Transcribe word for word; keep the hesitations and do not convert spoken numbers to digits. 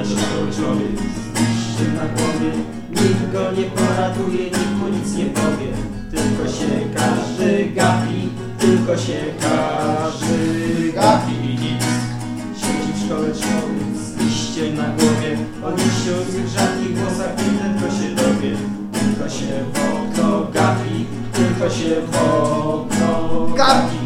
szkoły człowiek z liściem na głowie. Nikt go nie poratuje, nikt mu nic nie powie. Tylko się każdy gapi, tylko się każdy gapi i nic. Siedzi w szkole człowiek z liściem na głowie. O liściu z tych rzadkich głosach nie tylko się dowie. Tylko się w okno gapi, tylko się w okno gapi.